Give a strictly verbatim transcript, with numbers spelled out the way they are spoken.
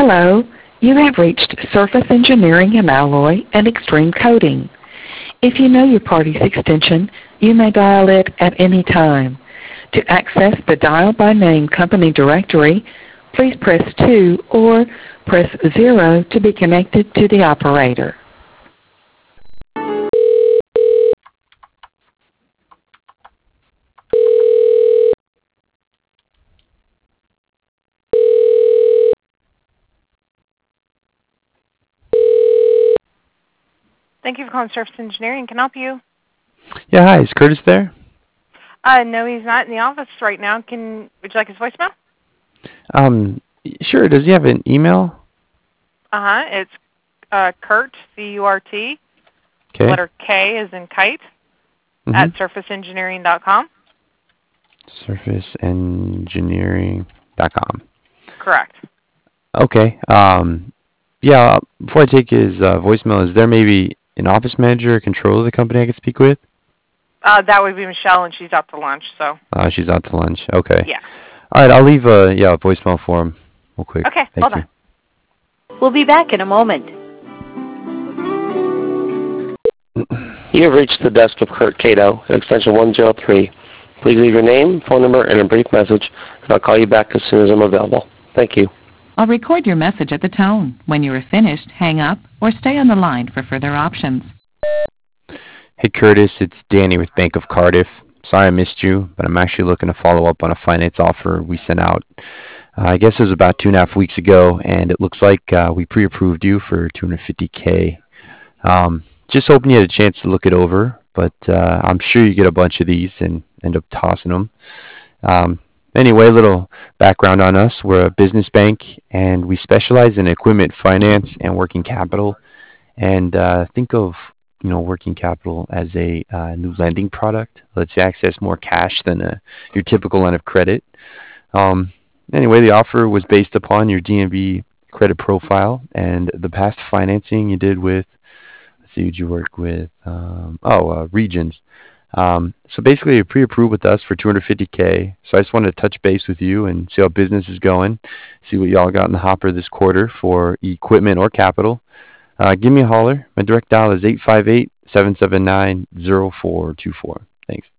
Hello, you have reached Surface Engineering and Alloy and Extreme Coating. If you know your party's extension, you may dial it at any time. To access the dial by name company directory, please press two or press zero to be connected to the operator. Thank you for calling Surface Engineering. Can I help you? Yeah, hi. Is Curtis there? Uh, no, he's not in the office right now. Can would you like his voicemail? Um, sure. Does he have an email? Uh huh. It's uh, Kurt C U R T. Okay. Letter K is in kite Mm-hmm. at surface engineering dot com. surface engineering dot com. Correct. Okay. Um, yeah. Before I take his uh, voicemail, is there maybe an office manager or controller of the company I could speak with? Uh, that would be Michelle, and she's out to lunch. So. Uh, she's out to lunch. Okay. Yeah. All right. I'll leave a yeah a voicemail for him real quick. Okay. Thank Hold you. on. We'll be back in a moment. You have reached the desk of Kurt Cato at extension one zero three. Please leave your name, phone number, and a brief message, and I'll call you back as soon as I'm available. Thank you. I'll record your message at the tone. When you are finished, hang up or stay on the line for further options. Hey Curtis, it's Danny with Bank of Cardiff. Sorry I missed you, but I'm actually looking to follow up on a finance offer we sent out. Uh, I guess it was about two and a half weeks ago, and it looks like uh, we pre-approved you for two hundred fifty K. Um, just hoping you had a chance to look it over, but uh, I'm sure you get a bunch of these and end up tossing them. Um, anyway, a little background on us. We're a business bank, and we specialize in equipment finance and working capital. And uh, think of you know working capital as a uh, new lending product. Lets you access more cash than a, your typical line of credit. Um, anyway, the offer was based upon your D N B credit profile and the past financing you did with. Let's see, who'd you work with? Um, oh, uh, Regions. Um, so basically, you're pre-approved with us for two hundred fifty K. So I just wanted to touch base with you and see how business is going, see what y'all got in the hopper this quarter for equipment or capital. Uh, give me a holler. My direct dial is eight five eight, seven seven nine, zero four two four. Thanks.